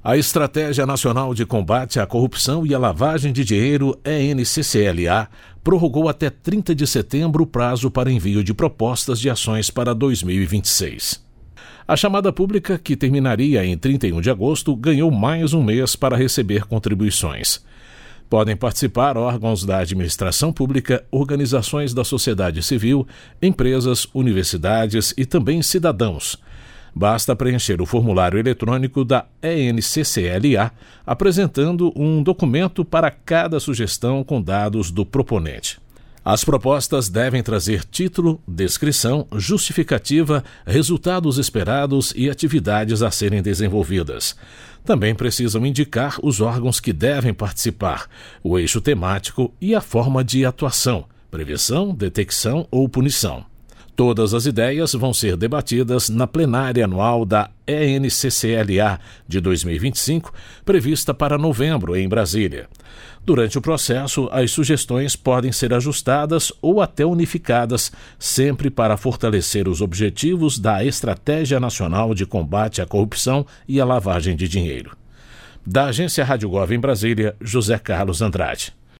A Estratégia Nacional de Combate à Corrupção e à Lavagem de Dinheiro, ENCCLA, prorrogou até 30 de setembro o prazo para envio de propostas de ações para 2026. A chamada pública, que terminaria em 31 de agosto, ganhou mais um mês para receber contribuições. Podem participar órgãos da administração pública, organizações da sociedade civil, empresas, universidades e também cidadãos. Basta preencher o formulário eletrônico da ENCCLA, apresentando um documento para cada sugestão com dados do proponente. As propostas devem trazer título, descrição, justificativa, resultados esperados e atividades a serem desenvolvidas. Também precisam indicar os órgãos que devem participar, o eixo temático e a forma de atuação, prevenção, detecção ou punição. Todas as ideias vão ser debatidas na plenária anual da ENCCLA de 2025, prevista para novembro em Brasília. Durante o processo, as sugestões podem ser ajustadas ou até unificadas, sempre para fortalecer os objetivos da Estratégia Nacional de Combate à Corrupção e à Lavagem de Dinheiro. Da Agência Rádio Gov em Brasília, José Carlos Andrade.